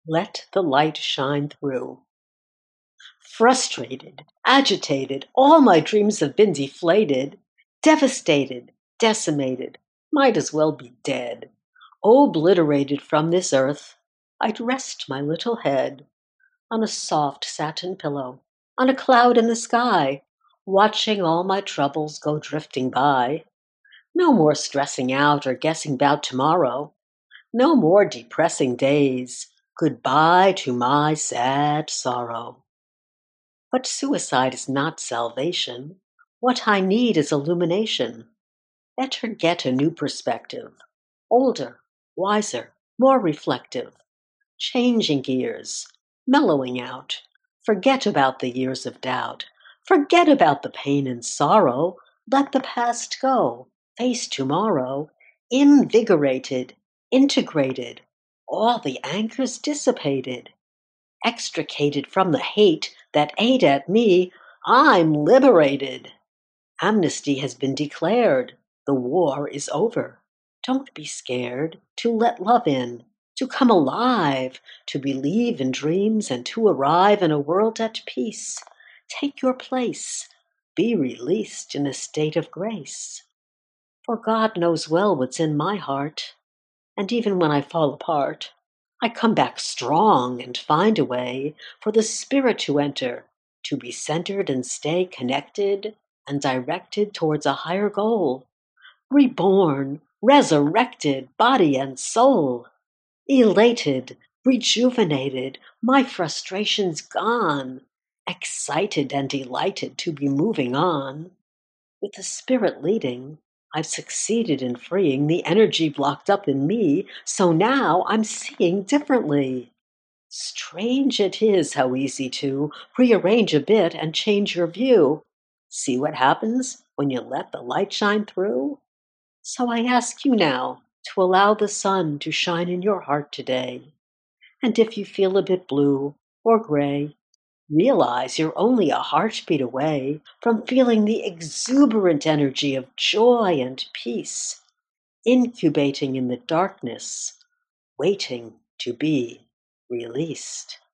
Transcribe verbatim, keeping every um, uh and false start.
Let the light shine through. Frustrated, agitated, all my dreams have been deflated. Devastated, decimated, might as well be dead. Obliterated from this earth, I'd rest my little head on a soft satin pillow, on a cloud in the sky, watching all my troubles go drifting by. No more stressing out or guessing 'bout tomorrow. No more depressing days. Goodbye to my sad sorrow. But suicide is not salvation. What I need is illumination. Better get a new perspective. Older, wiser, more reflective. Changing gears, mellowing out. Forget about the years of doubt. Forget about the pain and sorrow. Let the past go. Face tomorrow. Invigorated, integrated. All the anchors dissipated. Extricated from the hate that ate at me, I'm liberated. Amnesty has been declared. The war is over. Don't be scared to let love in, to come alive, to believe in dreams and to arrive in a world at peace. Take your place. Be released in a state of grace. For God knows well what's in my heart. And even when I fall apart, I come back strong and find a way for the spirit to enter, to be centered and stay connected and directed towards a higher goal. Reborn, resurrected, body and soul. Elated, rejuvenated, my frustrations gone. Excited and delighted to be moving on. With the spirit leading, I've succeeded in freeing the energy blocked up in me, so now I'm seeing differently. Strange it is how easy to rearrange a bit and change your view. See what happens when you let the light shine through? So I ask you now to allow the sun to shine in your heart today. And if you feel a bit blue or gray, realize you're only a heartbeat away from feeling the exuberant energy of joy and peace, incubating in the darkness, waiting to be released.